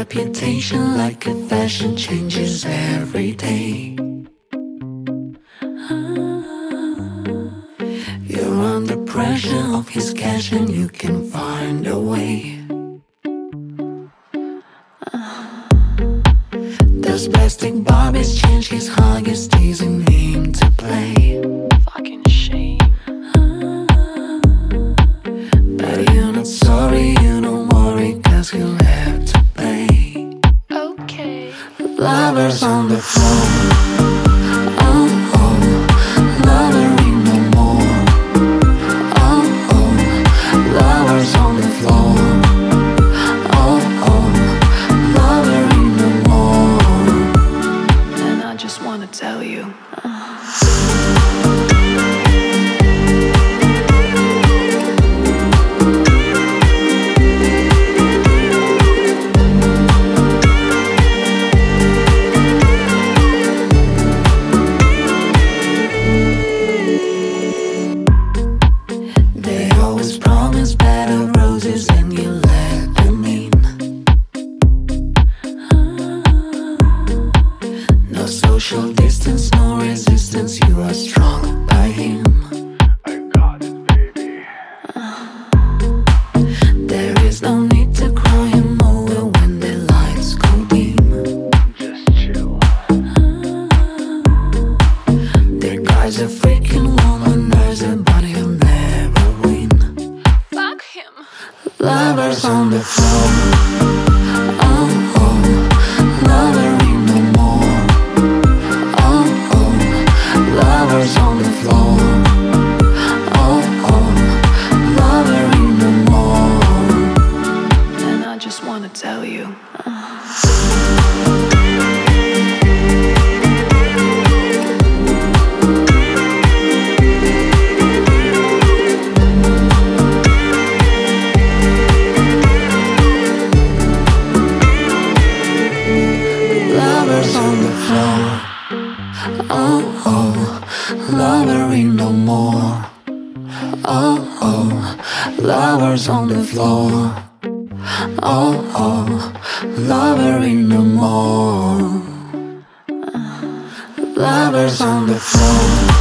reputation like a fashion changes every day. You're under pressure of his cash and you can find a way. Does plastic Barbies change his Huggies, teasing him to play? Fucking shame. But you're not sorry, you don't worry, cause he'll have to pay. Okay. Lovers on the phone. Oh, oh, lover ain't no more. Oh, oh, lovers on the floor. Oh, oh, lover ain't no more. And I just wanna tell you. They always promise bed of roses and you let them in. No social distance, no resistance, you are strong by him. I got it, baby. There is no need to cry him over when the lights go dim. Just chill. The guy's a freaking womanizer, but he'll never win. Fuck him. Lovers on the phone. Oh, oh, lover ain't no more. Oh, oh, lovers on the floor. Oh, oh, lover ain't no more. And I just wanna tell you. Lovers on the floor. Oh, oh, lover ain't no more. Oh, oh, lovers on the floor. Oh, oh, lover ain't no more. Lovers on the floor.